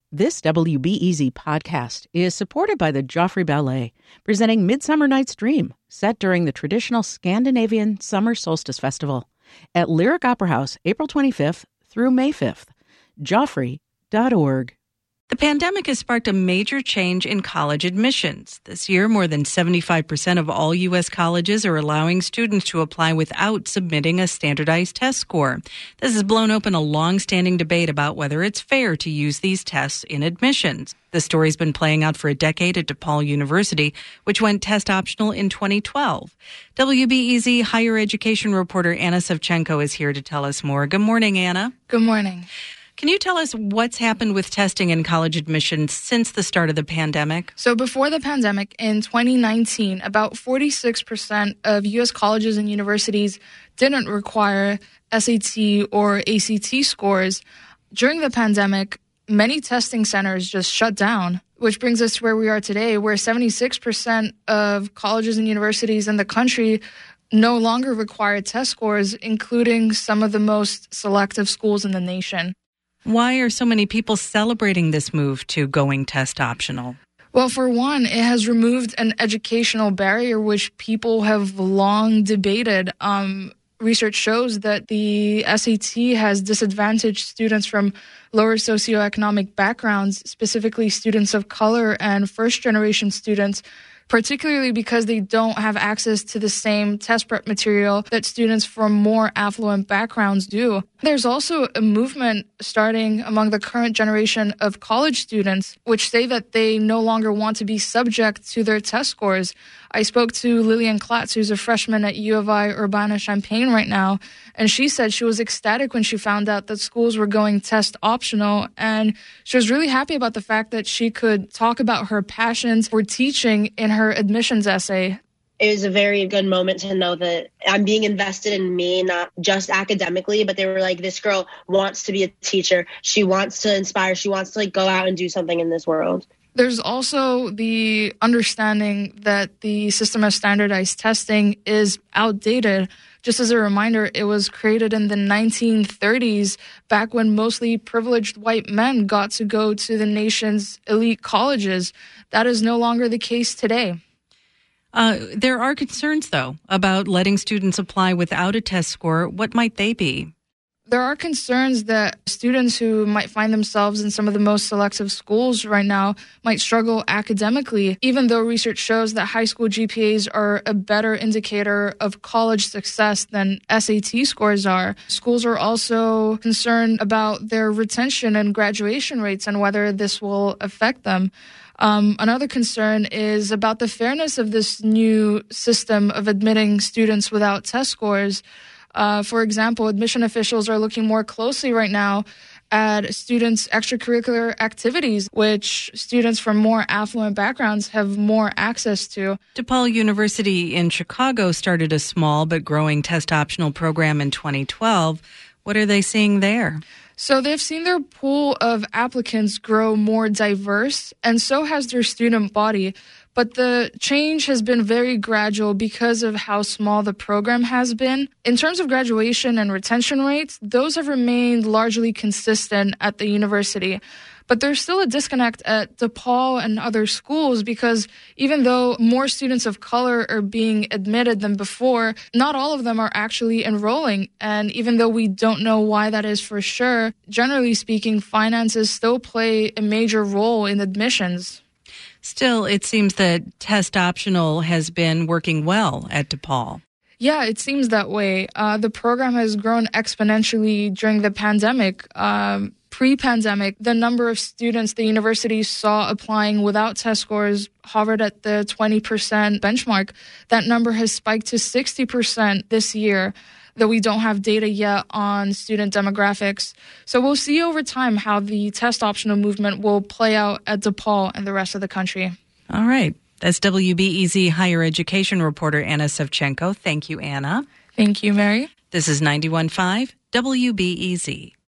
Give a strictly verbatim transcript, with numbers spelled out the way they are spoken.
This W B E Z podcast is supported by the Joffrey Ballet, presenting Midsummer Night's Dream, set during the traditional Scandinavian Summer Solstice Festival at Lyric Opera House, April twenty-fifth through May fifth. Joffrey dot org. The pandemic has sparked a major change in college admissions. This year, more than seventy-five percent of all U S colleges are allowing students to apply without submitting a standardized test score. This has blown open a long-standing debate about whether it's fair to use these tests in admissions. The story's been playing out for a decade at DePaul University, which went test optional in twenty twelve. W B E Z higher education reporter Anna Savchenko is here to tell us more. Good morning, Anna. Good morning. Can you tell us what's happened with testing in college admissions since the start of the pandemic? So before the pandemic, in twenty nineteen, about forty-six percent of U S colleges and universities didn't require S A T or A C T scores. During the pandemic, many testing centers just shut down, which brings us to where we are today, where seventy-six percent of colleges and universities in the country no longer require test scores, including some of the most selective schools in the nation. Why are so many people celebrating this move to going test optional? Well, for one, it has removed an educational barrier which people have long debated. Um, research shows that the S A T has disadvantaged students from lower socioeconomic backgrounds, specifically students of color and first-generation students, particularly because they don't have access to the same test prep material that students from more affluent backgrounds do. There's also a movement starting among the current generation of college students, which say that they no longer want to be subject to their test scores. I spoke to Lillian Klatz, who's a freshman at U of I Urbana-Champaign right now, and she said she was ecstatic when she found out that schools were going test optional, and she was really happy about the fact that she could talk about her passions for teaching in her admissions essay. It was a very good moment to know that I'm being invested in me, not just academically, but they were like, this girl wants to be a teacher. She wants to inspire. She wants to like go out and do something in this world. There's also the understanding that the system of standardized testing is outdated. Just as a reminder, it was created in the nineteen thirties, back when mostly privileged white men got to go to the nation's elite colleges. That is no longer the case today. Uh, there are concerns, though, about letting students apply without a test score. What might they be? There are concerns that students who might find themselves in some of the most selective schools right now might struggle academically, even though research shows that high school G P As are a better indicator of college success than S A T scores are. Schools are also concerned about their retention and graduation rates and whether this will affect them. Um, another concern is about the fairness of this new system of admitting students without test scores. Uh, for example, admission officials are looking more closely right now at students' extracurricular activities, which students from more affluent backgrounds have more access to. DePaul University in Chicago started a small but growing test optional program in twenty twelve. What are they seeing there? So they've seen their pool of applicants grow more diverse, and so has their student body. But the change has been very gradual because of how small the program has been. In terms of graduation and retention rates, those have remained largely consistent at the university. But there's still a disconnect at DePaul and other schools because even though more students of color are being admitted than before, not all of them are actually enrolling. And even though we don't know why that is for sure, generally speaking, finances still play a major role in admissions. Still, it seems that test optional has been working well at DePaul. Yeah, it seems that way. Uh, the program has grown exponentially during the pandemic. Um, pre-pandemic, the number of students the university saw applying without test scores hovered at the twenty percent benchmark. That number has spiked to sixty percent this year, though we don't have data yet on student demographics. So we'll see over time how the test optional movement will play out at DePaul and the rest of the country. All right. That's W B E Z higher education reporter Anna Savchenko. Thank you, Anna. Thank you, Mary. This is ninety-one point five W B E Z.